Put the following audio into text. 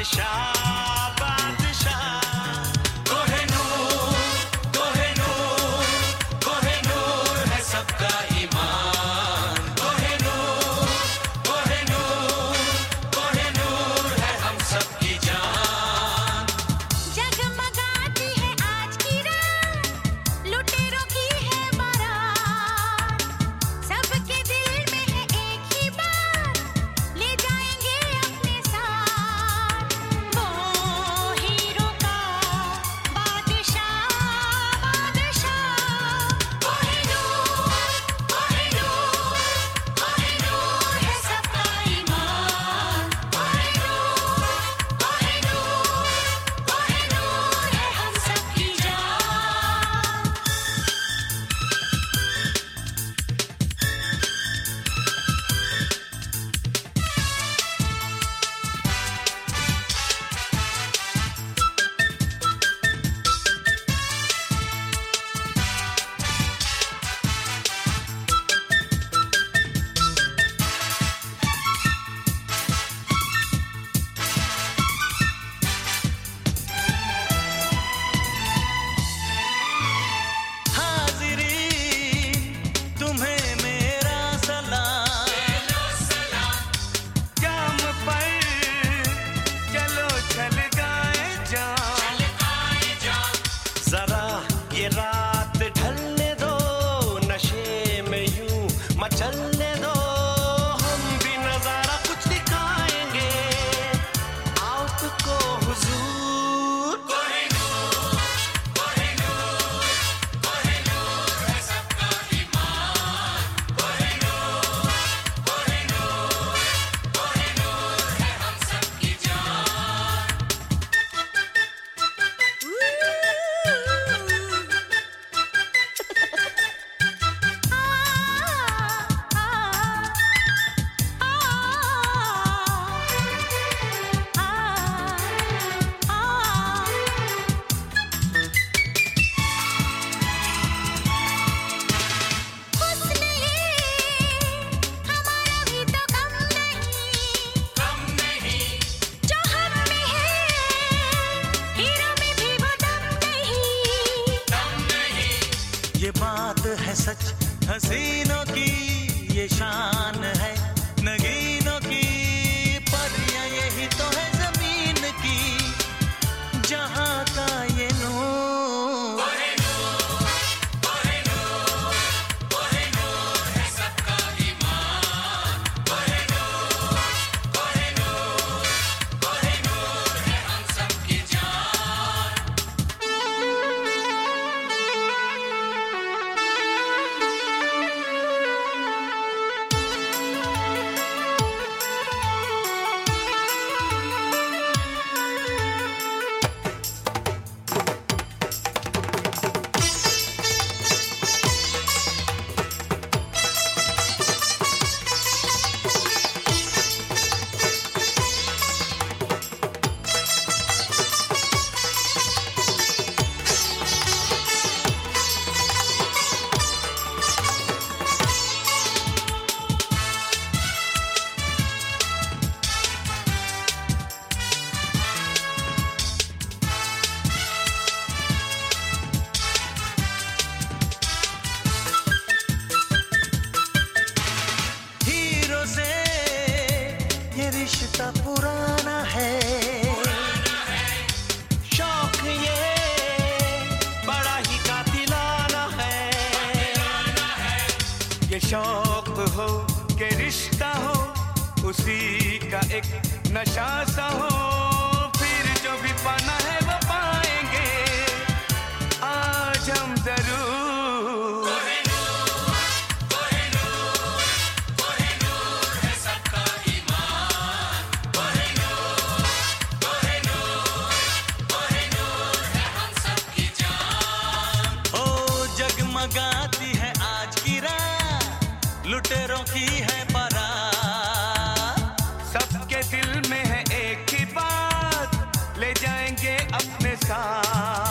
बादशाह बादशाह कोहिनूर है सबका ईमान कोहिनूर है हम सबकी जान। जगमगाती है आज की रात, लुटेरों की है बारात, सबके दिल में है एक ही बात, ले जाएंगे अपने साथ। वो हीरो का बादशाह बादशाह कोहिनूर है सबका ईमान कोहिनूर है हम सबकी जान। हाज़िरीन तुम्हें मेरा सलाम, जाम पर चलो चल गाए जाम, जरा ये रात ढलने दो, नशे में यूं मचलने दो, हम भी नजारा कुछ दिखाएंगे आपको हुजूर। हुस्न ये हमारा भी तो कम नहीं, जो हम में है हीरो में भी वो दम नहीं। ये बात है सच हसीनों की, ये शान है नगीनों की, पर यही तो है जमीन की जहां का ये नूर। हीरो से ये रिश्ता पुराना है, शौक ये बड़ा ही कातिलाना है, ये शौक हो के रिश्ता हो, उसी का एक नशा सा हो, फिर जो भी पाना है वो पाएंगे आज हम जरूर। ओ जगमगाती है आज की रात, लुटेरों की है बारात, सबके दिल में है एक ही बात, ले जाएंगे अपने साथ।